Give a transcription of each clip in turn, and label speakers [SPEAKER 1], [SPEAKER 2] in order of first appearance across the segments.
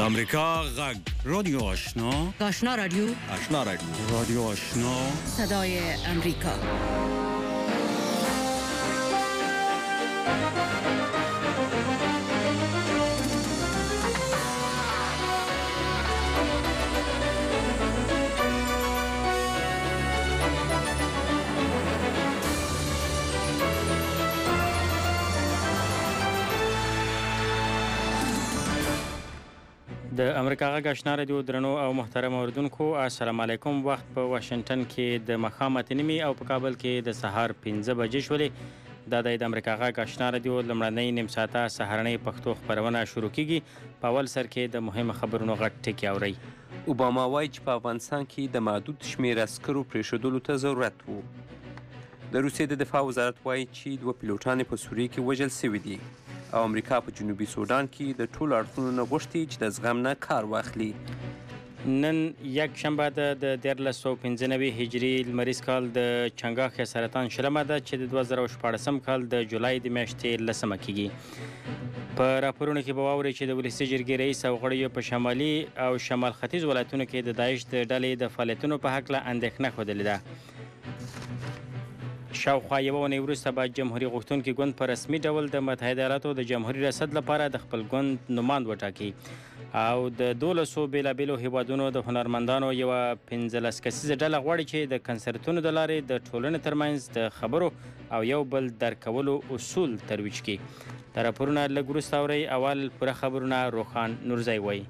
[SPEAKER 1] امریکا غږ رادیو آشنا
[SPEAKER 2] آشنا رادیو
[SPEAKER 1] رادیو آشنا
[SPEAKER 2] صدای امریکا.
[SPEAKER 3] د امریکا غږ آشنا رادیو درنو او محترم اوریدونکو السلام علیکم. وخت په واشنگټن کې د ماښام اته نیمې او په کابل کې د سهار 5 بجې شولې. دا د امریکا غږ آشنا رادیو لومړنۍ نیم ساعته سهارنۍ پښتو خبرونه شروع کیږي. په اول سر کې د مهمو خبرونو غټ ټکی اورئ.
[SPEAKER 4] اوباما وایي چې په افغانستان کې د محدود شمېر عسکرو پرېښودلو ته ضرورت و. د روسیې د دفاع وزارت وایي چې 2 پیلوټان په سوریه کې وژل شوي دي او امریکا په جنوبي سودان کې د ټولو اړخونو نه غوښتي چې د زغم نه کار واخلي.
[SPEAKER 3] نن یک شنبه ده د 1395 هجري لمریز کال د چنګاښ سرطان شلمه ده چې د 2014 کال د جولای د میاشتې لسمه کیږي. په راپورونو کې به واورئ چې د ولسي جرګې رئیس او غړیو په شمالي او شمال ختیځ ولایتونو کې د داعش د ډلې د فعالیتونو په هکله اندېښنه ښودلې ده. شاوخوا یوه اونۍ وروسته به جمهوري غوښتونکي ګوند په رسمي ډول د متحده ایالاتو د جمهوري ریاست لپاره د خپل ګوند نوماند وټاکي او د 1200 بیلابیلو هیوادونو د هنرمندانو یوه 15 کسیزه ډله غواړي چې د کنسرتونو د لارې د ټولنې ترمنځ د خبرو او یو بل درک کولو اصول ترویج کړي. دا راپورونه لږ وروسته اورئ. اول پوره خبرونه روخان نورزی وایي.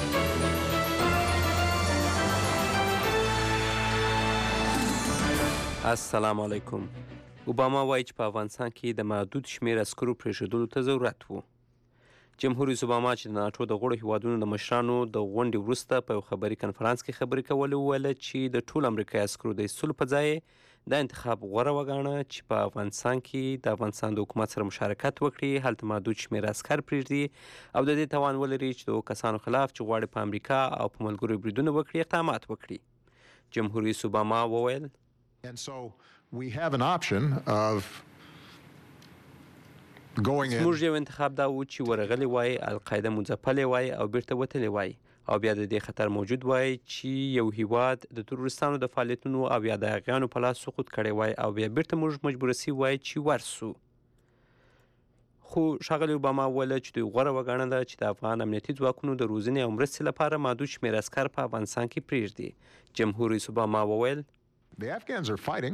[SPEAKER 4] السلام علیکم. اوباما وایي چې په افغانستان کې د محدود شمېر عسکرو پرېښودلو ته ضرورت و. جمهور رئیس اوباما چې د ناټو د غړو هیوادونو د مشرانو د غونډې وروسته په یو خبري کنفرانس کې خبرې کولې وویل چې د ټولو امریکایي عسکرو د ایستلو په ځای دا انتخاب غوره وګاڼه چې په افغانستان کې د افغانستان د حکومت سره مشارکت وکړي، هلته محدود شمېر عسکر پرېږدي او د دې توان ولري چې د کسانو خلاف چې غواړي په امریکا او په ملګرو بریدونه وکړي اقدامات وکړي. جمهور رئیس اوباما وویل
[SPEAKER 5] And so we have an option of going in.
[SPEAKER 4] موږ یو انتخاب دا و چې ورغلی وای، القاعده مځپلی وای او بیرته وتلی وای او بیا د دې خطر موجود وای چې یو هیواد د تروریستانو د فعالیتونو او یا د هغیانو په لاس سقوط کړی وای او بیا بیرته موږ مجبوره سوي وای چې ورسو. خو ښاغلي اوباما وویل چې دوی غوره وګڼله چې د افغان امنیتي ځواکونو د روزنې او مرستې لپاره محدود شمېر عسکر په افغانستان کې پرېږدي. جمهور رئیس اوباما وویل
[SPEAKER 5] The Afghans are fighting.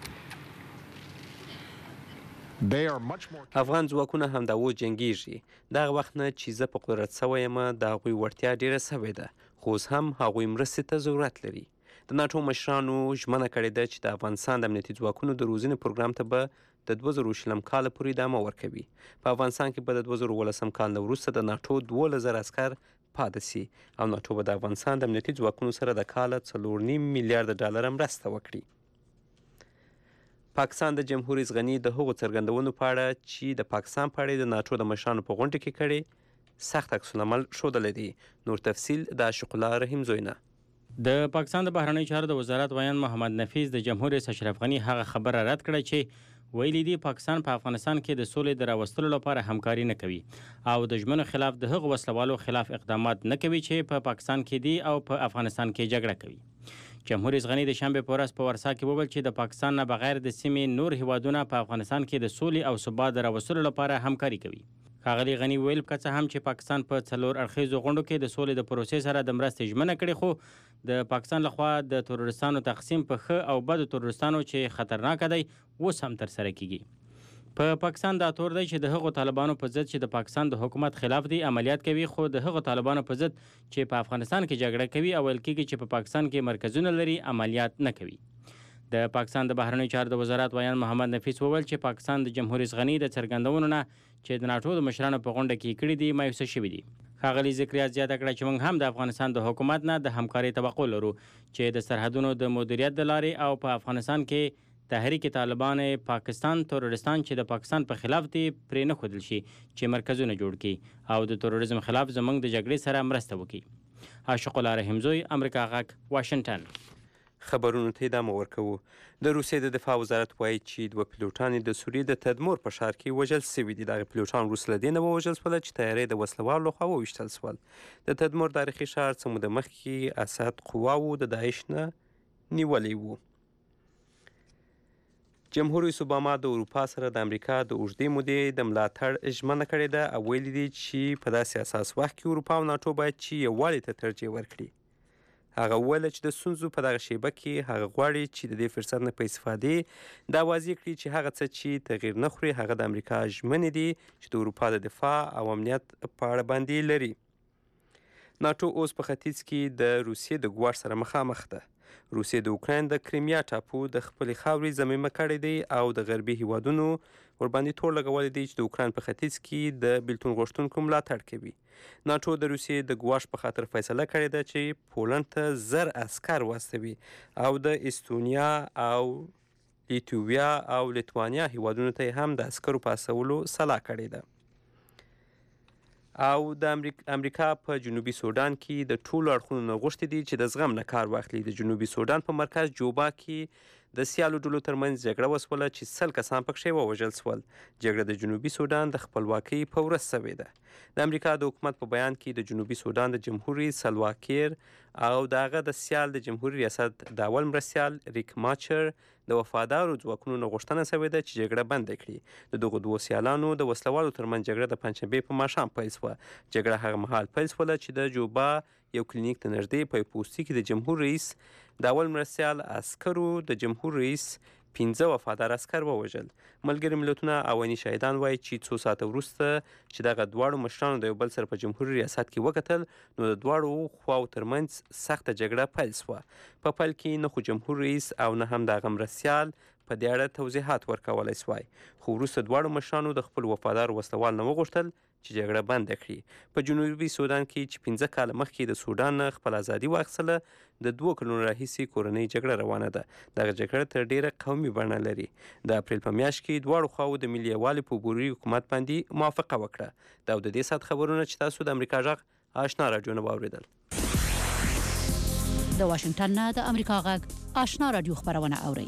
[SPEAKER 5] They are much more.
[SPEAKER 4] افغان ځواکونه همدا و جنګیږي. دغه وخت نه چې زه په قدرت سوی یم د هغوی وړتیا ډیره سوې ده خو اوس هم هغوی مرستې ته ضرورت لري. د ناټو مشرانو ژمنه کړې ده چې د افغانستان د امنیتي ځواکونو د روزنې پروګرام ته به د 2020 کال پورې ادامه ورکوي. په افغانستان کې به د 2019 کال نه وروسته د ناټو 12,000 عسکر پاتې سي او ناټو به د افغانستان د امنیتي ځواکونو سره د کاله 4.5 میلیارډ ډالر مرسته وکړي. پاکستان د جمهور رئیس غني د هغو څرګندونو په اړه چې د پاکستان په اړه د ناټو د مشرانو په غونډه کې کړي سخت عکس العمل ښودلی دی. نور تفصیل د عاشق الله رحیم زوینه.
[SPEAKER 3] د پاکستان د بهرنیو چارو د وزارت ویان محمد نفیس د جمهور رئیس اشرف غني هغه خبره رد کړه چې ویلي دی پاکستان په افغانستان کې د سولې د راوستلو لپاره همکاري نه کوي او د ژمنو خلاف د هغو وسلوالو خلاف اقدامات نه کوي چې په پاکستان کې دي او په افغانستان کې جګړه کوي. جمهور رئیس غني د شنبې په ورځ په ورسا کې وویل چې د پاکستان نه بغیر د سیمې نور هیوادونه په افغانستان کې د سولې او ثبات د راوستلو لپاره همکاري کوي. ښاغلي غني ویل که څه هم چې پاکستان په 4 اړخیزو غونډو کې د سولې د پروسې سره د مرستې ژمنه کړې خو د پاکستان لخوا د تروریستانو تقسیم په ښه او بدو تروریستانو چې خطرناک دی اوس هم ترسره کیږي. په پاکستان دا تور دی چې د هغو طالبانو په ضد چې د پاکستان د حکومت خلاف دي عملیات کوي خو د هغو طالبانو په ضد چې په افغانستان کې جګړه کوي او ویل کېږي چې په پاکستان کې مرکزونه لري عملیات نه کوي. د پاکستان د بهرنیو چارو د وزارت ویان محمد نفیس وویل چې پاکستان د جمهور رئیس غني د څرګندونو نه چې د ناټو د مشرانو په غونډه کې کړي دي مایوسه شوي دي. ښاغلي ذکریا زیاته کړه چې موږ هم د افغانستان د حکومت نه د همکارۍ توقع لرو چې د سرحدونو د مدیریت د لارې او په افغانستان کې تحریک طالبان پاکستان تروریستان چې د پاکستان په خلاف دي پرې نه ښودل شي چې مرکزونه جوړ کړي او د تروریزم خلاف زموږ د جګړې سره مرسته وکړي. عاشق الله رحیم زوی، امریکا غږ، واشنگټن.
[SPEAKER 4] خبرونو ته ادامه ورکوو. د روسیې د دفاع وزارت وایي چې 2 پیلوټان د سوریې د تدمور په ښار کې وژل سوي دي. دغه پیلوټان وروسته له دې نه ووژل شول چې تیارې د وسلوالو لخوا وویشتل شول. د تدمور تاریخي ښار څه موده مخکې اسد قواوو د داعش نه نیولی و. جمهور رئیس اوباما د اروپا سره د امریکا د اوږدې مودې د ملاتړ ژمنه کړې ده او ویلي دي چې په داسې اساس وخت کې اروپا او ناټو باید چې یووالي ته ترجیح ورکړي. هغه وویل چې د ستونزو په دغه شیبه کې هغه غواړي چې د دې فرصت نه په استفادې دا واضح کړي چې هغه څه چې تغییر نه خوري هغه د امریکا ژمنې دي چې د اروپا د دفاع او امنیت په اړه باندې لري. ناټو اوس په ختیځ کې د روسیې د ګواښ سره مخامخ ده. روسیې د اوکراین د کریمیا ټاپو د خپلې خاورې ضمیمه کړی دی او د غربي هیوادونو ورباندې تور لګولی دی چې د اوکراین په ختیځ کې د بیلتون غوښتونکو ملاتړ کوي. ناټو د روسیې د ګواښ په خاطر فیصله کړې ده چې پولنډ ته 1000 عسکر واستوي او د استونیا او لیتویا او لیتوانیا هیوادونو ته هم د عسکرو په استولو سلا کړې ده. او د امریکا په جنوبي سودان کې د ټولو اړخونو نه غوښتي دي چې د زغم نه کار واخلي. د جنوبي سودان په مرکز جوبا کې د سیالو ډلو ترمنځ جګړه وسوله چې 100 کسان پکښې ووژل شول. جګړه د جنوبي سودان د خپلواکۍ په ورځ شوې ده. د امریکا د حکومت په بیان کې د جنوبي سودان د جمهور رئیس سلواکیر او د هغه د سیال د جمهوریت ریاست د اول مرستیال ریک ماچر د وفادارو ځواکونو نه غوښتنه شوې ده چې جګړه بنده کړي. د دغو دوو سیالانو د وسلوالو ترمنځ جګړه د پنجشنبې په ماښام پیل شوه. جګړه هغه مهال پیل شوله چې د جوبا یو کلینیک ته نږدې په پوستي کې د جمهور رئیس د اول مرستیال عسکرو د جمهور رئیس 15 وفادار عسکر ووژل. ملګري ملتونه عواني شاهدان وایي چې څو ساعته وروسته چې دغه دواړو مشرانو د یو بل سره په جمهوري ریاست کې وکتل نو د دواړو خواو ترمنځ سخته جګړه پیل شوه. په پیل کې نه خو جمهور رئیس او نه هم د هغه مرستیال په دې اړه توضیحات ورکولی سوای، خو وروسته دواړو مشرانو د خپل وفادار وسلوال نه وغوښتل چې جګړه بنده کړي. په جنوبي سودان کې چې 15 کاله مخکې د سودان نه خپل ازادي واخیستله د 2 کلونو راهیسې کورنۍ جګړه روانه ده. دغه جګړه تر ډیره قومي بڼه لري. د اپریل په میاشت کې دواړو خواو د ملي یووالي په عبوري حکومت باندې موافقه وکړه. دا د دې ساعت خبرونه چې تاسو د امریکا غږ آشنا راډیو نه واورېدل.
[SPEAKER 2] د واشنگټن نه د امریکا غږ آشنا راډیو خبرونه اوري.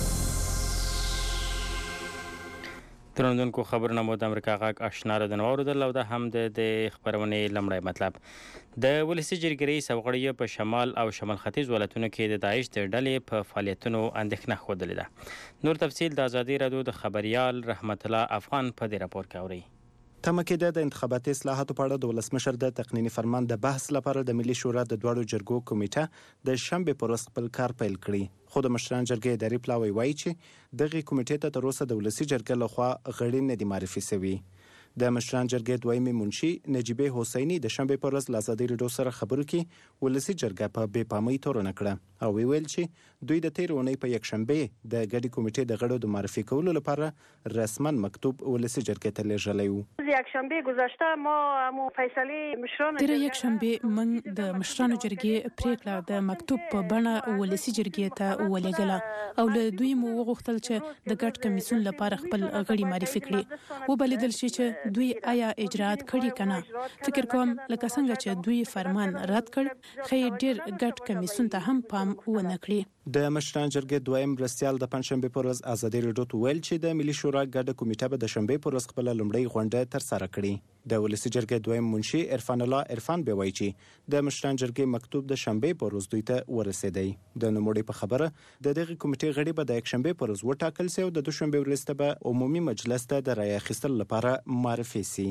[SPEAKER 3] ترندونکو خبرونه مو د امریکا غږ آشنا راډیو نه واورېدل او دا هم د خبرونې لمړی مطلب. د ولسي جرګې رئیس او غړي په شمال او شمال ختیځ ولایتونو کې د داعش د ډلې په فعالیتونو اندېښنه ښودلې ده. نور تفصیل د ازادي راډیو د خبريال رحمت الله افغان په دې راپور کې اوري.
[SPEAKER 6] تمه کېده د انتخاباتي اصلاحاتو په اړه د ولسمشر د تقنیني فرمان د بحث لپاره د ملي شورا د دواړو جرګو کمیټه د شنبې پر ورځ خپل کار پیل کړی. خو د مشران جرګې اداري پلاوی وایي چې دغه کمیټې ته تر اوسه د ولسي جرګې لخوا غړي نه دي معرفي شوي. د مشران جرګې دویمې منشي نجیبه حسیني د شنبې پر ورځ له ازادي راډیو سره خبرو کې ولسي جرګه په بې پامۍ تورنه کړه او ویل چې دوی د تیر اونۍ په یک شنبه د ګډي کمیټې د غړو د معرفي کولو لپاره رسما مکتوب ولسي جرګې ته لیږلی و.
[SPEAKER 7] یک شنبه گذشته ما مو فیصله مشران
[SPEAKER 8] تیر یک شنبه من د مشرانو جرګې پریکړه د مکتوب په بڼه ولسي جرګې ته ولېږله او له دوی مو وغوښتل چې د ګډ کمیسیون لپاره خپل غړي معرفي کړي. وبلیدل شي چې دوی آیا اجرات کړي کنه. فکر کوم لکه څنګه چې دوی فرمان رد کړ خې ډیر ګډ کمیسیون ته هم پام ونه کړی.
[SPEAKER 6] د مشران جرګې دویم مرستیال د پنځشنبه پر ورځ ازادي راډیو ته ویل چې د ملي شورا ګډه کمیټه به د شنبه پر ورځ خپل لومړی غونډه تر سره کړي. د ولسي جرګې دویم منشي عرفان الله عرفان به وایي چې د مشران جرګې مکتوب د شنبه پر ورځ دوی ته ورسېدی. د نوموړي په خبره د دغه کمیټې غړي به د یک شنبه پر ورځ وټاکل شي او د دوشنبه ورځ ته به عمومي مجلس ته د رای اخیستلو لپاره معرفي شي.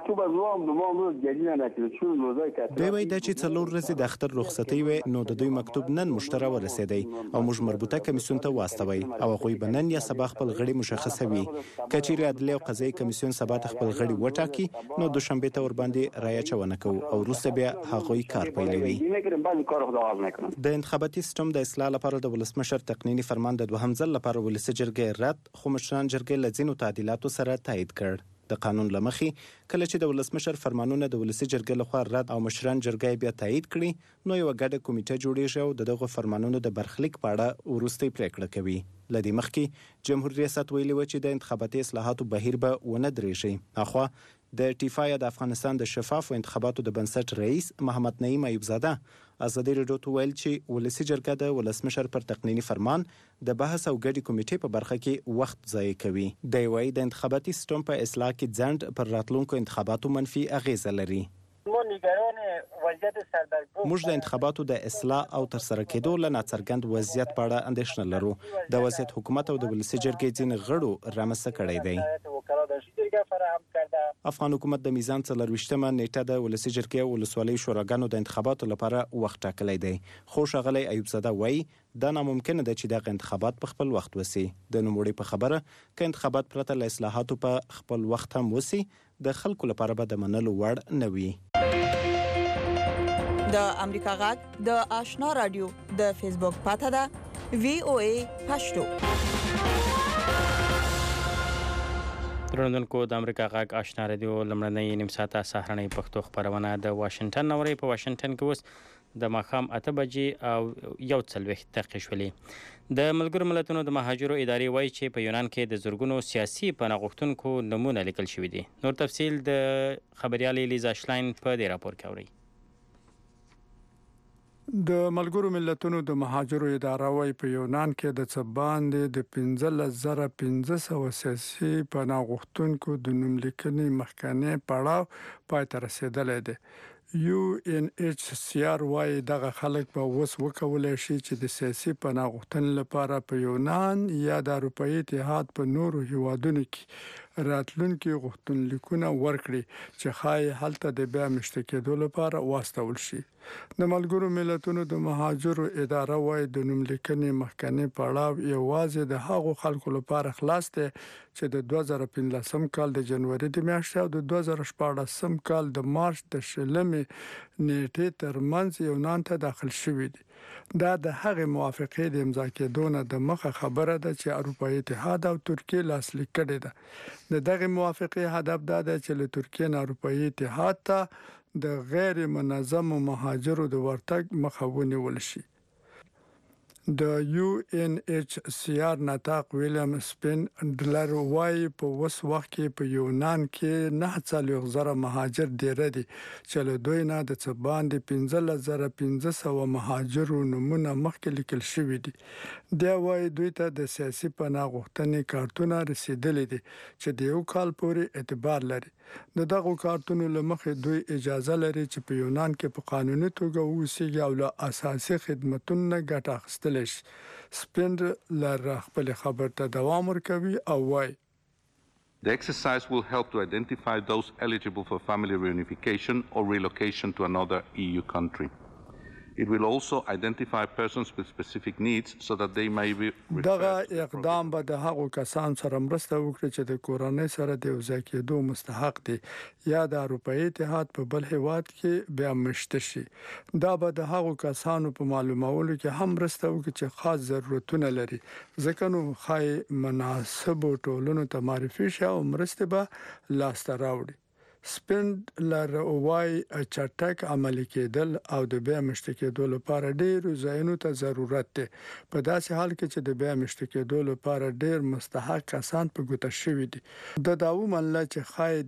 [SPEAKER 6] دوی وایي دا چې څلور ورځې د اختر رخصتي وي نو د دوی مکتوب نن مشتره ورسېدی او موږ مربوطه کمیسیون ته واستوي او هغوی به نن یا سبا خپل غړي مشخصوي. کچېرې عدلي او قضایي کمیسیون سبا ته خپل غړي وټاکي نو دوشنبه ته ور باندې رای اچونه کوو او وروسته بیا هغوی کار پیلوي. د انتخاباتي سیستم د اصلاح لپاره د ولسمشر تقنیني فرمان د دوهم ځل لپاره ولسي جرګې رد خو مشران جرګې له ځینو تعدیلاتو سره تایید کړ. د قانون لمخې کله چې د ولسمشر فرمانونه د ولسي جرګې لخوا رد او مشران جرګې بیا تایید کړي نو یو ګډه کمیټه جوړیږي او دغه فرمانونو د برخلیک په اړه وروستۍ پریکړه کوي. لدې مخکې جمهوریت ریاست ویلي و چې د انتخاباتي اصلاحاتو بهیر به ونه درېږي. اخوا د ټیفای د افغانستان د شفافو انتخاباتو د بنسټ رئیس محمد نعیم ایوب زاده ازادي راډیو ته ویل چې ولسی جرګه د ولسمشر پر تقنینی فرمان د بحث او ګډي کمیټې په برخه کې وخت ضایع کوي. د وایي د انتخاباتي سیستم په اصلاح کې ځند پر راتلونکو انتخاباتو منفي اغیزه لري. موږ د انتخاباتو د اصلاح او ترسره کېدو له ناڅرګند وضعیت په اړه اندېښنه لرو. د وضعیت حکومت او د ولسی جرګې ځینې غړو رامنځته کړی دی. افغان حکومت د میزان 24مه نیټه د ولسی جرګې او ولسوالۍ شوراګانو د انتخاباتو لپاره وخت ټاکلی دی. خو ښاغلی ایوب زاده وایي دا ناممکنه ده چې دغه انتخابات په خپل وخت وسی. د نوموړي په خبره که انتخابات پرته له اصلاحاتو په خپل وخت هم وسی د خلکو لپاره به د منلو وړ نه وي.
[SPEAKER 9] د امریکا غږ د آشنا رادیو د فیسبوک پاته ده VOA پښتو.
[SPEAKER 3] ترندونکو د امریکا غږ آشنا رادیو لمړنۍ نیم ساعته سهارنۍ پښتو خبرونه د واشنگټن نوري په واشنگټن کې اوس د ماښام 8 بجې او 1:40 دقیقې شولې. د ملګرو ملتونو د مهاجرو ادارې وایي چې په یونان کې د زرګونو سیاسي پناه غوښتونکو نمونه لیکل شوي دي. نور تفصیل د خبريالې لیزا شلاین په دې راپور کې اوري.
[SPEAKER 10] د ملګرو ملتونو د مهاجرو اداره وايي په یونان کې د څه باندې د 15,500 سیاسي پناه غوښتونکو د نوم لیکنې مخکنی پړاو پای ته رسیدلی دی. UNHCR وايي دغه خلک به اوس وکولای شي چې د سیاسي پناه غوښتنې لپاره په یونان یا د اروپאי اتحاد په نورو هیوادونو کې راتلونکي غوښتنلیکونه ورکړي چې خای هلته د بیا مشته کېدو لپاره واستول شي. د ملګرو ملتونو د مهاجرو اداره وايي د نوم لیکنې مخکنی پړاو یوازې د هغو خلکو لپاره خلاص دی چې د 2015 کال د جنوري د میاشتې او د 2014 کال د مارچ د 20 نیټې ترمنځ یونان ته داخل شوي دي. دا د هغې موافقې د امضا کېدو نه د مخه خبره ده چې اروپאי اتحاد او ترکیه لاسلیک کړي ده. د دغه موافقې هدف دا ده چې له ترکیه نه اروپאי اتحاد ته د غیر منظم مهاجرو د ورتګ مخه ونیول شي. د UNHCR نطاق ویلیام سپینډلر وايي په اوس وخت کې په یونان کې 9,000 مهاجر ډیر دي چې له دوی نه د څه باندې 15,500 مهاجرو نمونه مخکې لیکل شوي دي. دا وايي دوی ته د سیاسي پناه غوښتنې کارتونه رسیدلي دي چې د یو کال پورې اعتبار لري. د دغه کارتونو لمخې دوی اجازه لري چې په یونان کې په قانوني توګه اوسېږي او له اساسي خدماتو نه ګټه اخیستل شي. سپینډلر خپل خبر ته دوام ورکوي او وايي
[SPEAKER 11] The exercise will help to identify those eligible for family reunification or relocation to another EU country. It will also identify persons with specific needs so that they may be
[SPEAKER 10] دغه اقدام به د هغو کسانو سره مرسته وکړي چې د کورنۍ سره د یوځای کېدو مستحق دي یا د اروپאי اتحاد په بل هیواد کې بیا مشته شي. دا به د هغو کسانو په معلومولو کې هم مرسته وکړي چې خاص ضرورتونه لري ځکه نو خای مناسب ټولنو ته معرفي شي او مرسته به لاسته راوړي. سپینډلر وايي چټک عملي کېدل او د بیا مشته کېدو لپاره ډېر ځایونو ته ضرورت دی. په داسې حال کې چې د بیا مشته کېدو لپاره ډېر مستحق کسان په ګوته شوي دي. د داومنله چې خای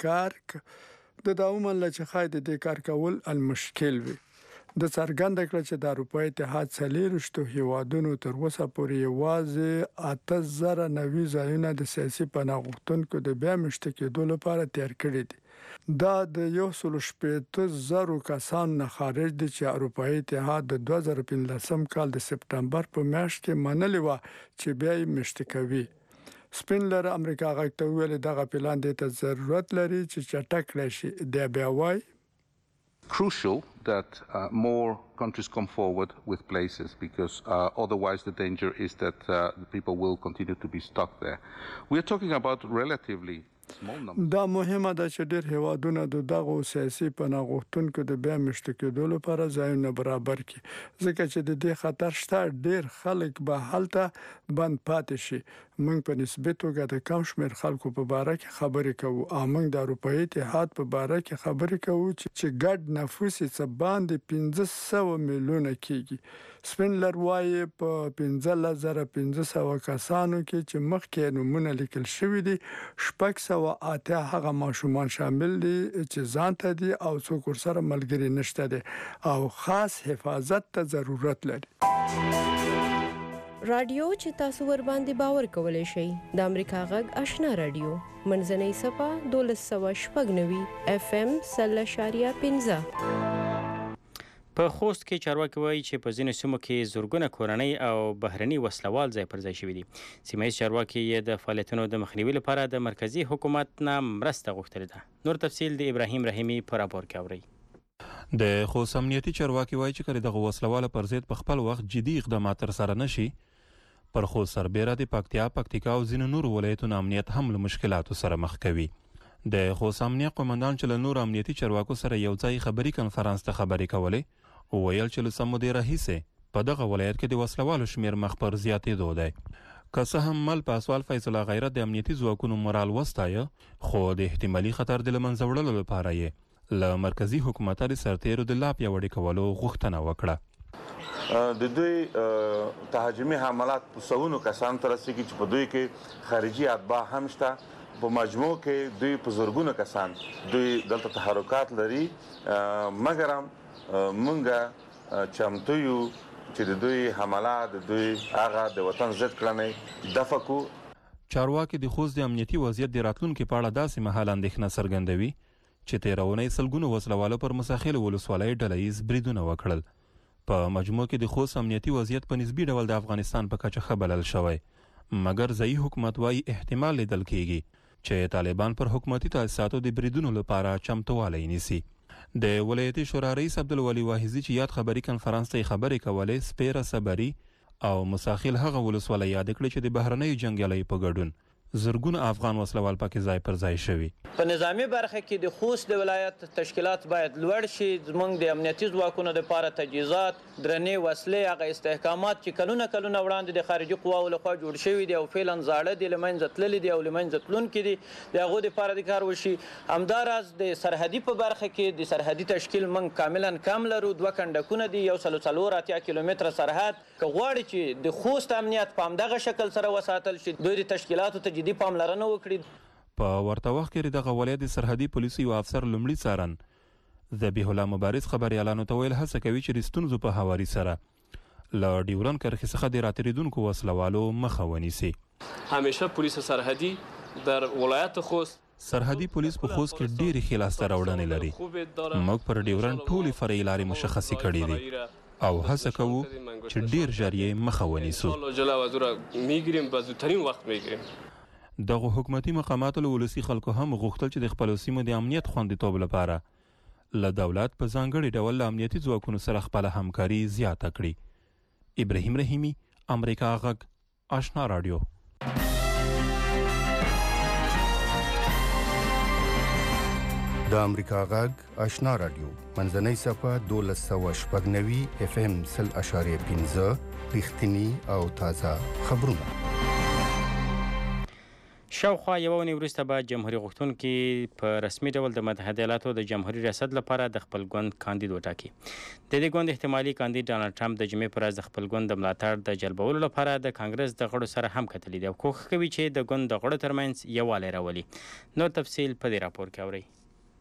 [SPEAKER 10] د دې کار کول المشکل وي. د څرګنده کړ چې د اروپאי اتحاد 40 هیوادونو تر اوسه پورې یوازې 8,090 ځایونه د سیاسي پناه غوښتونکو د بیا مشته کېدو لپاره تیار کړي دي. دا د 1,000 کسانو نه خارج دي چې اروپאי اتحاد د 2015 کال د سپټمبر په میاشت کې منلې و چې بیا یې مشته کوي. سپینډلر امریکا غږ ته ویل دغه پلان د ضرورت لري چې چټک راشي. دا بیا وايي
[SPEAKER 11] crucial that more countries come forward with places because otherwise the danger is that the people will continue to be stuck there. We are talking about relatively
[SPEAKER 10] دا مهمه ده چې ډېر هیوادونه د دغه سیاسي پناه غوښتونکو د بیا مشته کېدو لپاره ځایونه برابر کړي ځکه چې د دې خطر شته ډېر خلک به هلته بند پاتې شي. موږ په نسبت توګه د کم شمېر خلکو په باره کې خبرې کوو او موږ د اروپאי اتحاد په باره کې خبرې کوو چې ګډ نفوس یې څه باندې 500 میلیونه کېږي. سپینډلر وايي په 15,500 کسانو کې چې مخکې نمونه لیکل شوي دي 600 308 هغه ماشومان شامل دي چې ځان ته دي او څوک ورسره ملګري نشته دي او خاص حفاظت ته ضرورت لري.
[SPEAKER 12] رادیو چې تاسو ور باندې باور کولای شئ د امریکا غږ آشنا رادیو منځنۍ صفه 1290 FM 0.15
[SPEAKER 3] په خوست کې چارواکي وایي چې په ځینو سیمو کې زورګونه کورنۍ او بهرني وسلوال ځای پر ځای شوي دي. سیمه ییز چارواکي یې د فعالیتونو د مخنیوي لپاره د مرکزی حکومت نه مرسته غوښتلې ده. نور تفصیل د ابراهیم رحیمي په راپور کې اورئ.
[SPEAKER 13] د خوست امنیتي چارواکي وایي چې کله دغه وسلواله پر ضد په خپل وخت جدي اقدامات ترسره نشي، پر خوست سربیره د پکتیکا او ځینو نورو ولایتونو امنیت هم له مشکلاتو سره مخ کوي. د خوست امنیت قومندان چې له نورو امنیتي چارواکو سره یو ځای خبري کنفرانس ته خبرې کولې ویل چې له سمو دی راهیسې په دغه ولایت کې د وسلوالو شمیر مخ پر زیاتېدو دی. که څه هم مل پاسوال فیض الله غیرت د امنیتي ځواکونو مورال وستایه، خو د احتمالي خطر د له منځه وړلو لپاره یې له مرکزي حکومت د سرتیرو د لا پیاوړي کولو غوښتنه وکړه.
[SPEAKER 14] د دوی تهاجمي حملات په سوونو کسان تر رسیږي چې په دوی کې خارجي اتباع هم شته. په مجموع کې دوی په زورګونو کسان دوی دلته تحرکات لري، مګر هم مونږه چمتو یو چې د دوی حملات د دوی هغه د وطن ضد کړنې دفع کو.
[SPEAKER 13] چارواکي د خوست د امنیتي وضعیت د راتلونکو په اړه داسې مهال اندېښنه څرګندوي چې تیرونې سلګونو وسلوالو پر مساخیل ولسوالۍ ډلهییز بریدونه وکړل. په مجموع کې د خوست امنیتي وضعیت په نسبي ډول د افغانستان په کچه ښه بلل شوی، مګر ځایي حکومت وايي احتمال لیدل کېږي چې طالبان پر حکومتي تاسیساتو د بریدونو لپاره چمتووالی نیسي. د ولایتي شورا رئیس عبدالولي واحظي چې یاد خبري کنفرانس ته خبرې کولې، سپیره صبري او مساخیل هغه ولسوالۍ یاد کړې چې د بهرنیو جنګیالیو په ګډون زرګونه افغان وسلوال پکې ځای پر ځای شوي.
[SPEAKER 15] په نظامی برخه کې د خوست د ولایت تشکیلات باید لوړ شي. زموږ د امنیتي ځواکونو لپاره تجهیزات، درنې وسلې، هغه استحکامات چې کلونه وړاندې د خارجي قواو لخوا جوړ شوي دي او فعلا زاړه دي، له منځه تللي دي او له منځه تلونکي دي، د هغو دپاره د کار وشي. همداراز د سرحدي په برخه کې د سرحدي تشکیل موږ کاملا کم لرو. 2 کنډکونه دي، 184 کیلومتره سرحد. که غواړي چې د خوست امنیت په همدغه شکل سره وساتل شي، دوی د تشکیلاتو ته جدي پاملرنه وکړي.
[SPEAKER 13] په ورته وخت کې دغه ولایت د سرحدي پولیسو یو افسر لومړي څارن ذبیح الله مبارز خبریالانو ته ویل هڅه کوي چې د ستونزو په هواري سره له ډیورن کرښې څخه د راتېرېدونکو وسلوالو مخه ونیسي.
[SPEAKER 16] همیشه پولیس سرحدي در ولایت خوست
[SPEAKER 13] سرحدي پولیس په خوست کې ډېرې ښې لاسته راوړنې لري. موږ پر ډیورن ټولې فرعي لارې مشخصې کړې دي او هڅه کوو چې ډېر ژر یې مخه ونیسو. دغه حکومتي مقاماتو له ولسي خلکو هم غوښتل چې د خپلو سیمو د امنیت خوندیتوب لپاره له دولت په ځانګړي ډول له امنیتي ځواکونو سره خپله همکاري زیاته کړي. ابراهیم رحیمي، امریکا غږ، آشنا رادیو.
[SPEAKER 17] د امریکا غږ آشنا رادیو منځنۍ صفه 1290 FM 0.15 رښتینی او تازه خبرونه.
[SPEAKER 3] شاوخوا یوه اونۍ وروسته به جمهوري غوښتونکي په رسمي ډول د متحده ایالاتو د جمهوري ریاست لپاره د خپل ګوند کاندید وټاکي. د دې ګوند احتمالي کاندید ډانلډ ټرمپ د جمعې پر ورځ د خپل ګوند د ملاتړ د جلبولو لپاره د کانګرس د غړو سره هم کتلي دي او کوښښ کوي چې د ګوند د غړو ترمنځ یووالی راولي. نور تفصیل په دې راپور کې اورئ.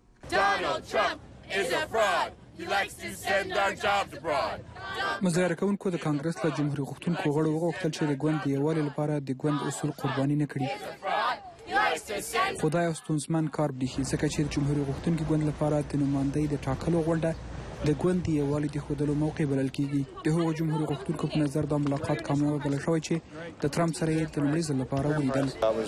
[SPEAKER 18] مظاهره کوونکو د کانګرس له جمهوري غوښتونکو غړو وغوښتل چې د ګوند د یووالي لپاره د ګوند اصول قرباني نه کړي. خو دا یو ستونزمن کار برېښي ځکه چې د جمهوري غوښتونکي ګوند لپاره د نمایندۍ د ټاکلو غونډه د ګوند د یووالي د ښودلو موقع بلل کېږي. د هغو جمهوري غوښتونکو په نظر دا ملاقات کامیابه بلل شوی چې د ټرمپ سره یې د لومړي ځل لپاره ولیدل.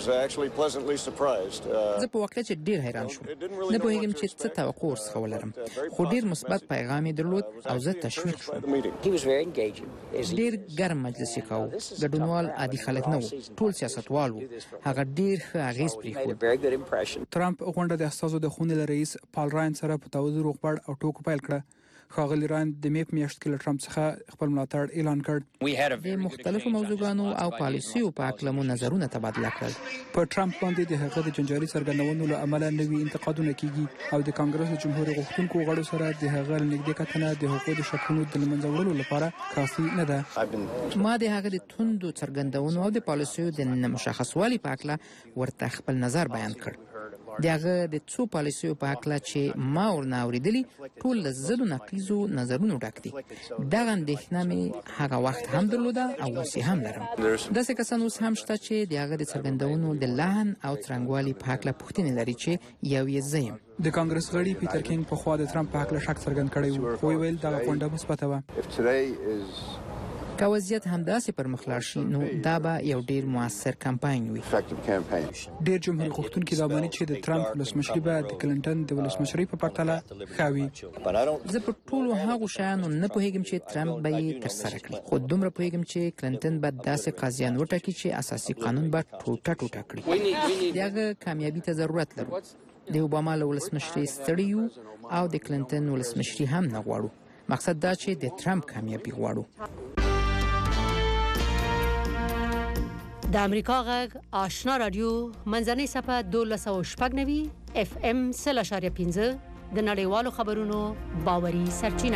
[SPEAKER 19] زه په واقعیت چې ډېر حیران شوم. نه پوهېږم چې څه توقع ورڅخه ولرم، خو ډېر مثبت پیغام یې درلود او زه تشویق شوم. ډېر ګرم مجلس یې کاوه. ګډونوال عادي خلک نه وو، ټول سیاستوال وو. هغه ډېر ښه اغېز پرېښود.
[SPEAKER 18] ټرمپ غونډه د استازو د خونې له رئیس پال راین سره په تاوده روغبړ او ټوکو پیل کړه. ښاغلي راین د مې په میاشت کې له ټرمپ څخه خپل ملاتړ اعلان کړ.
[SPEAKER 19] د مختلفو موضوعګانو او پالیسیو په اړه مو نظرونه تبادله کړل.
[SPEAKER 18] په ټرمپ باندې د هغه د جنجالي څرګندونو له امله نوي انتقادونه کیږي او د کانګرس د جمهوري غوښتونکو غړو سره د هغه نږدې کتنه د حقوقو د شکونو د لمنځه وړلو لپاره کافي نه ده.
[SPEAKER 19] ما د هغه د توندو څرګندونو او د پالیسیو د مشخصوالي په اړه ورته خپل نظر بیان کړ. د هغه د څو پالیسیو په هکله چې ما ورنه اورېدلي ټول له ضد نقیضو نظرونو ډک دي. دغه اندېښنه مې هغه وخت هم درلوده او اوس هم لرم. داسې کسان اوس هم شته چې د هغه د څرګندونو د لحن او څرنګوالي په هکله پوښتنې لري چې یو یې زه یم.
[SPEAKER 18] د کانګرس غړي پیټر کینګ په خوا د ترامپ په هکله شک څرګند کړی و، خو ویل دغه غونډه مثبته وه.
[SPEAKER 19] که وضعیت همداسې پر مخ لاړ شي نو دا به یو ډیر موثر کمپاین وي.
[SPEAKER 18] ډیر جمهوریت غوښتونکي دا ماني چې د ترامپ ولسمشري به د کلینټن د ولسمشرۍ په پرتله ښه وي.
[SPEAKER 19] زه په ټولو هغو شیانو نه پوهیږم چې ترامپ به یې ترسره کړي، خو دومره پوهیږم چې کلینټن به داسې قاضیان وټاکي چې اساسي قانون به ټوټه کړي. د هغه کامیابي ته ضرورت لرو. د اوباما له ولسمشرۍ ستړي یو او د کلینټن ولسمشري هم نه غواړو. مقصد دا چې د ترامپ کامیابي غواړو.
[SPEAKER 2] د امریکا غږ آشنا رادیو منځنۍ صفحه 1290 FM 0.15 د نړیوالو خبرونو باوري سرچینه.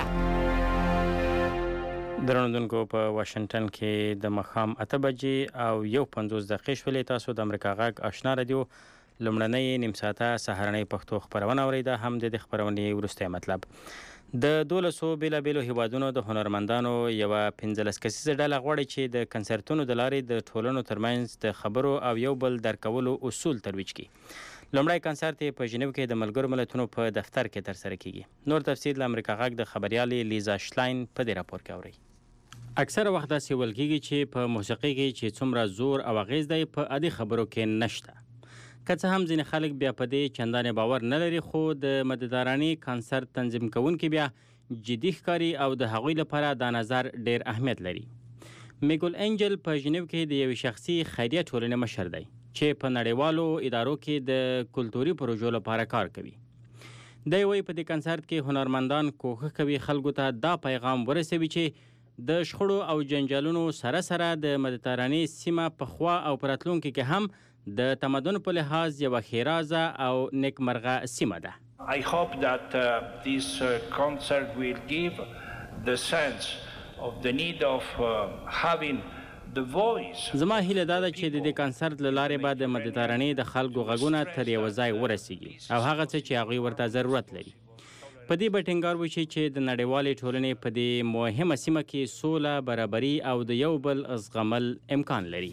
[SPEAKER 3] درنوونکو په واشنگټن کې د مخام 8 بجې او 1:50 دقیقې شولې. تاسو د امریکا غږ آشنا رادیو لمړنۍ نیم ساعته سهارنۍ پښتو خبرونه اورئ. هم د خبرونې وروستی مطلب د 1200 بیلابیلو هیوادونو د هنرمندانو یو 15 کسیزه ډله غواړي چې د کنسرتونو د لارې د ټولنو ترمنځ د خبرو او یو بل درکولو اصول ترویج کړي. لومړی کنسرت په ژنیو کې د ملګرو ملتونو په دفتر کې ترسره کیږي. نور تفصیل د امریکا غږ د خبريالې لیزا شلاین په دې راپور کې اورئ. اکثره وخت داسې ویل کیږي چې په موسیقي کې چې څومره زور او اغیز دی په عادي خبرو کې نشته. که څه هم ځینې خلک بیا په دې چندانې باور نه لري، خو د مدداراني کنسرت تنظیم کوونکي بیا جدي ښکاري او د هغوی لپاره دا نظر ډیر اهمیت لري. میګل انجل په ژنیو کې د یوې شخصي خیریه ټولنې مشر دی چې په نړیوالو ادارو کې د کلتوري پروژو لپاره کار کوي. دی وایي په دې کنسرت کې هنرمندان کوښښ کوي خلکو ته دا پیغام ورسوي چې د شخړو او جنجالونو سره سره د مدیترانې سیمه په خوا او په راتلونکي کې هم د تمدن په لحاظ یوه ښېرازه او نیکمرغه سیمه ده.
[SPEAKER 20] I hope that this concert will give the sense of the need of having the voice.
[SPEAKER 3] زما هیله دا ده چې د دې کنسرت له لارې به د مدیترانې د خلکو غږونه تر یوه ځای ورسیږي او هغه څه چې هغوی ورته ضرورت لري. په دې به ټینګار وشي چې د نړیوالې ټولنې په دې مهمه سیمه کې سوله، برابري او د یو بل زغمل امکان لري.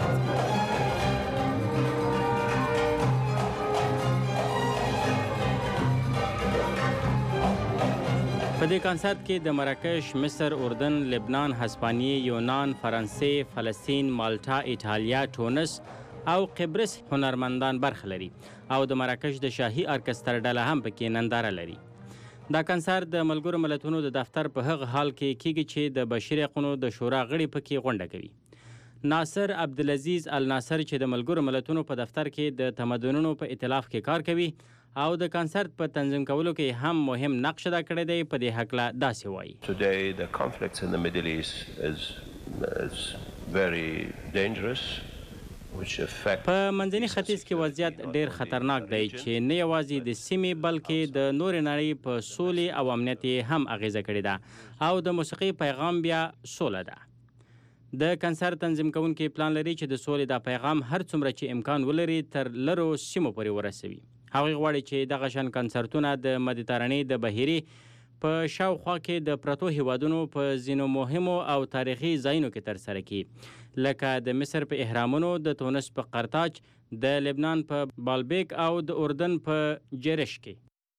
[SPEAKER 3] په دې کنسرت کې د مراکش، مصر، اردن، لبنان، هسپانیې، یونان، فرانسې، فلسطین، مالټا، ایټالیا، تونس او قبرس هنرمندان برخه لري او د مراکش د شاهي ارکستر ډله هم پکې ننداره لري. دا کنسرت د ملګرو ملتونو د دفتر په هغه حال کې کیږي چې د بشري حقوقو د شورا غړي پکې غونډه کوي. ناصر عبدالعزیز الناصر چې د ملګرو ملتونو په دفتر کې د تمدنونو په ائتلاف کې کار کوي او د کنسرت په تنظیم کولو کې هم مهم نقش ادا کړی دی، په دې هکله داسې وایي.
[SPEAKER 21] Today the conflicts in the Middle East is very dangerous.
[SPEAKER 3] په منځني ختیځ کې وضعیت ډیر خطرناک دی چې نه یوازې د سیمې بلکې د نورې نړۍ په سولې او امنیت هم اغیزه کړې ده او د موسیقي پیغام بیا سوله ده. د کنسرت تنظیم کوونکي پلان لري چې د سولې دا پیغام هر څومره چې امکان ولري تر لرو سیمو پورې ورسوي. هغوی غواړي چې دغه شان کنسرتونه د مدیترانې د بحیرې په شاوخوا کې د پرتو هیوادونو په ځینو مهمو او تاریخي ځایونو کې ترسره کړي، لکه د مصر په اهرامونو، د تونس په قرطاج، د لبنان په بالبیک او د اردن په جرش کې.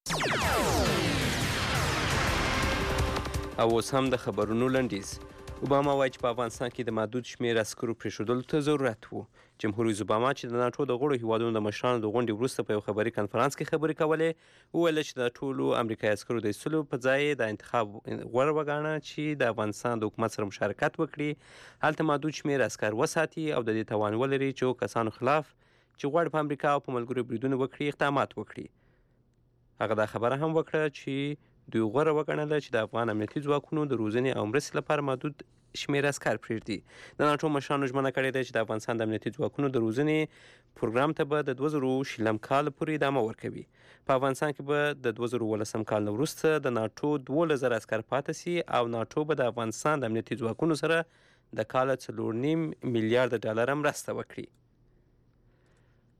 [SPEAKER 4] او اوس هم د خبرونو لنډیز. اوباما وایي چې په افغانستان کې د محدود شمېر عسکرو پرېښودلو ته ضرورت و. جمهور رئیس اوباما چې د ناټو د غړو هیوادونو د مشرانو د غونډې وروسته په یو خبري کنفرانس کې خبرې کولې، وویل چې د ټولو امریکایي عسکرو د ایستلو په ځای د انتخاب غوره وګاڼه چې د افغانستان د حکومت سره مشارکت وکړي، هلته محدود شمېر عسکر وساتي او د دې توان ولري چې کسانو خلاف چې غواړي په امریکا او په ملګرو بریدونه وکړي اقدامات وکړي. هغه دا خبره هم وکړه چې دوی غوره وګڼله چې د افغان امنیتي ځواکونو د روزنې او مرستې لپاره محدود شمېر عسکر پرېږدي. د ناټو مشرانو ژمنه کړې ده چې د افغانستان د امنیتي ځواکونو د روزنې پروګرام ته به د 2020 کال پورې ادامه ورکوي. په افغانستان کې به د 2018 کال نه وروسته د ناټو 12,000 عسکر پاتې سي او ناټو به د افغانستان د امنیتي ځواکونو سره د کال $4.5 میلیارډ مرسته وکړي.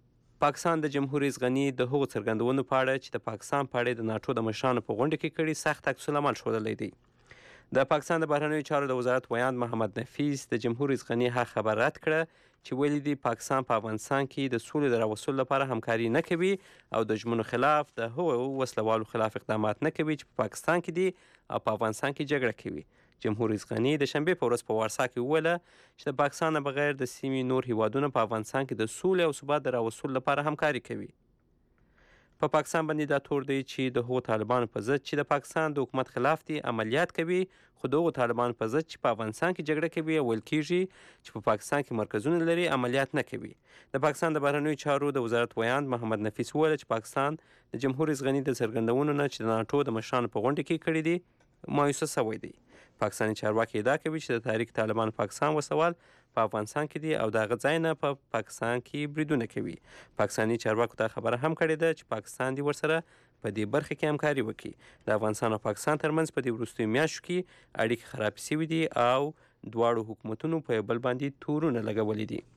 [SPEAKER 4] پاکستان د جمهور رئیس غني د هغو څرګندونو په اړه چې د پاکستان په اړه د ناټو د مشرانو په غونډه کې کړي سخت عکس العمل ښودلی دی. د پاکستان د بهرنیو چارو د وزارت ویاند محمد نفیس د جمهور رئیس غني هغه خبر رد کړه چې ویلي دي پاکستان په افغانستان کې د سولې د راوستلو لپاره همکاري نه کوي او د ژمنو خلاف د هغو وسلوالو خلاف اقدامات نه کوي چې په پاکستان کې دي او په افغانستان کې جګړه کوي. جمهور رئیس غني د شنبې په ورځ په وارسا کې وویله چې د پاکستان نه بغیر د سیمې نور هیوادونه په افغانستان کې د سولې او ثبات د راوستلو لپاره همکاري کوي. په پاکستان باندې دا تور دی چې د هغو طالبانو په ضد چې د پاکستان د حکومت خلاف دي عملیات کوي، خو د هغو طالبانو په ضد چې په افغانستان کې جګړه کوي او ویل کېږي چې په پاکستان کې مرکزونه لري عملیات نه کوي. د پاکستان د بهرنیو چارو د وزارت ویاند محمد نفیس وویل چې پاکستان د جمهور رئیس غني د څرګندونو نه چې د ناټو د مشرانو په غونډه کې کړي دي مایوسه سوی دی. پاکستاني چارواکي ادعا کوي چې د تحریک طالبان پاکستان وسوال په افغانستان کې دي او د هغه ځای نه په پاکستان کې بریدونه کوي. پاکستاني چارواکو دا خبره هم کړې ده چې پاکستان دې ورسره په دې برخه کې همکاري وکړي. د افغانستان او پاکستان ترمنځ په دې وروستیو میاشتو کې اړیکې خرابې شوي دي او دواړو حکومتونو په یو بل باندې تورونه لګولي دي.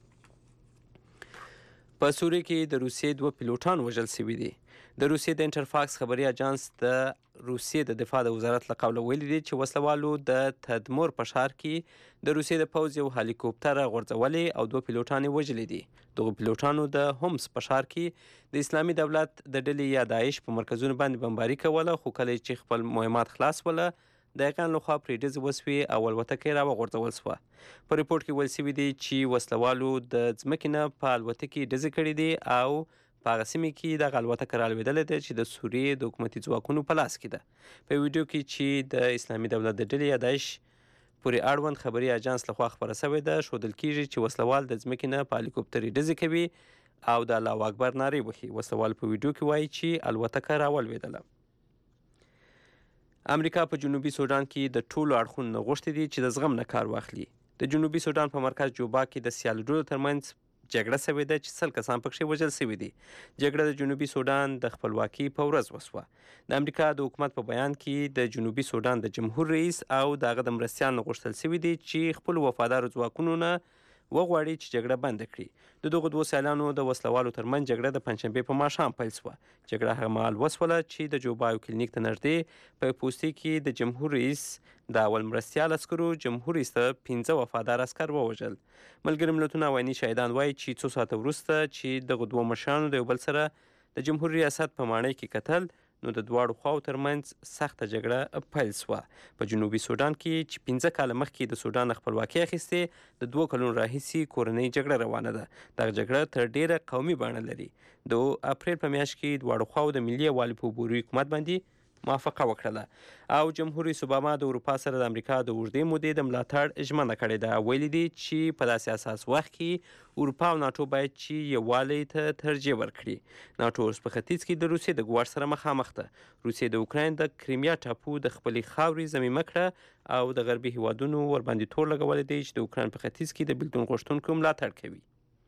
[SPEAKER 4] په سوریه کې د روسیې 2 پیلوټان وژل شوي دي. د روسیې د انټرفاکس خبري اجانس د روسیې د دفاع د وزارت له قوله ویلي دي چې وسلوالو د تدمور په ښار کې د روسیې د پوځ یو هلیکوپټر غورځولی او 2 پیلوټان یې وژلي دي. دغو پیلوټانو د هومس په ښار کې د اسلامي دولت د ډلې یا داعش په مرکزونو باندې بمباري کوله، خو کله چې خپل مهمات خلاص وله د هغوی لخوا پرې ډزې وسوې او الوتکه یې راوغورځول شوه. په ریپورټ کې ویل شوي دي چې وسلوالو د ځمکې نه په الوتکې ډزې کړې دي او په هغه سیمې کې دغه الوتکه رالوېدلې ده چې د سوریې د حکومتي ځواکونو په لاس کې ده. په ویډیو کې چې د اسلامي دولت د ډلې یا داعش پورې اړوند خبري اجانس لخوا خبره شوې ده ښودل کېږي چې وسلوال د ځمکې نه په هلیکوپټر ډزې کوي او د الله اکبر نارې وهي. وسلوال په ویډیو کې وایي چې الوتکه راولوېدله. امریکا په جنوبي سودان کې د ټولو اړخونو نه غوښتي دي چې د زغم نه کار واخلي. د جنوبي سودان په مرکز جوبا کې د سیالو ډلو ترمنځ جګړه شوې ده چې 100 کسان پکښې وژل شوي دي. جګړه د جنوبي سودان د خپلواکۍ په ورځ وسوه. د امریکا د حکومت په بیان کې د جنوبي سودان د جمهور رئیس او د هغه د مرستیانو غوښتل شوي دي چې خپلو وفادارو ځواکونو نه وغواړي چې جګړه بنده کړي. د دغو 2 سیالانو د وسلوالو ترمنځ جګړه د پنجشنبې په ماښام پیل شوه. جګړه هغه مهال وسوله چې د جوبا یو کلینیک ته نږدې په پوستې کې د جمهور رئیس د اول مرستیال عسکرو جمهور رئیس ته 15 وفادار عسکر ووژل. ملګري ملتونه او عیني شاهدان وایي چې 2 ساعته وروسته چې دغو 2 مشرانو د یو بل سره د جمهور ریاست په ماڼۍ کې کتل نو د دواړو خواو ترمنځ سخته جګړه پیل شوه. په جنوبي سودان کې چې 15 کاله مخکې د سودان خپلواکي اخیستې د 2 کلونو راهیسې کورنۍ جګړه روانه ده. دغه جګړه تر ډیره قومي بڼه لري. د اپریل په میاشت کې دواړو خواو د ملي یووالي په عبوري حکومت باندې موافقه وکړله او جمهور رئیس اوباما د اروپا سره د امریکا د اوږدې مودې د ملاتړ ژمنه کړې ده. ویلي دي چې په داسې اساس وخت کې اروپا او ناټو باید چې یووالي ته ترجیح ورکړي. ناټو اوس په ختیځ کې د روسیې د ګواښ سره مخامخ ده. روسیې د اوکراین د کریمیا ټاپو د خپلې خاورې ضمیمه کړه او د غربي هیوادونو ورباندې تور لګولی دی چې د اوکراین په ختیځ کې د بېلتون غوښتونکو ملاتړ کوي.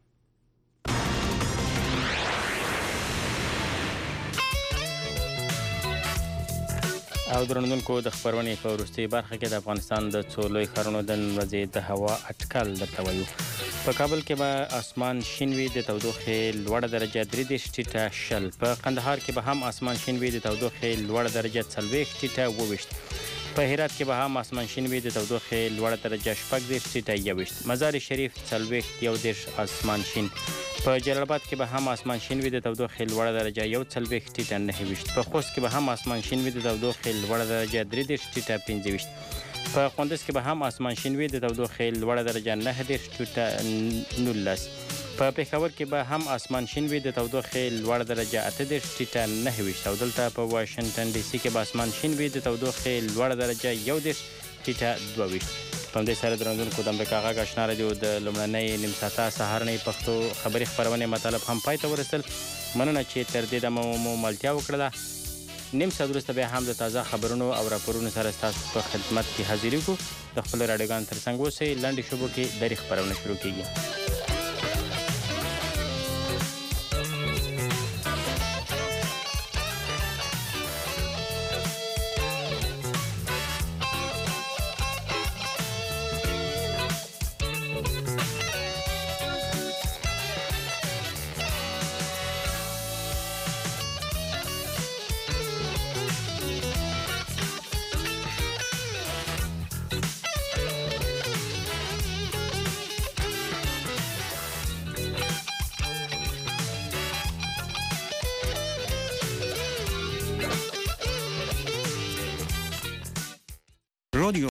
[SPEAKER 3] او درنوونکو د خبرونې په وروستۍ برخه کې د افغانستان د څو لوی ښارونو د نن ورځې د هوا اټکل درته وایو. په کابل کې به اسمان شین وي، د تودوخې لوړه درجه 33 ټیټه 0. په قندهار کې به هم اسمان شین وي، د تودوخې لوړه درجه 40 ټیټه 22. په هرات کې به هم اسمان شین وي، د تودوخې لوړه درجه 14 ټیټه 21. مزار شریف 40 اسمان شین. په جلال آباد کې به هم اسمان شین وي، د تودوخې لوړه درجه 41 ټیټه 29. په خوست کې به هم اسمان شین وي، د تودوخې لوړه درجه 33 ټیټه 25. په کندز کې به هم اسمان شین وي، د تودوخې لوړه درجه 9 ټیټه 19. په پېښور کې به هم اسمان شین وي، د تودوخې لوړه درجه 8 ټیټه 29. او دلته په واشنگټن ډي سي کې به اسمان شین وي، د تودوخې لوړه درجه 11 ټیټه 22. په همدې سره درنوونکو د امریکا غږ آشنا راډیو د لومړنۍ نیم ساعته سهارنۍ پښتو خبري خپرونې مطلب هم پای ته ورسېدل. مننه چې تر دې دمه مو ملتیا وکړله. نیم ساعت وروسته بیا هم د تازه خبرونو او راپورونو سره ستاسو په خدمت کې حاضرېږو. د خپلو راډیوګانو تر څنګ اوسئ. لنډې شبو کې درې خپرونه شروع کېږي.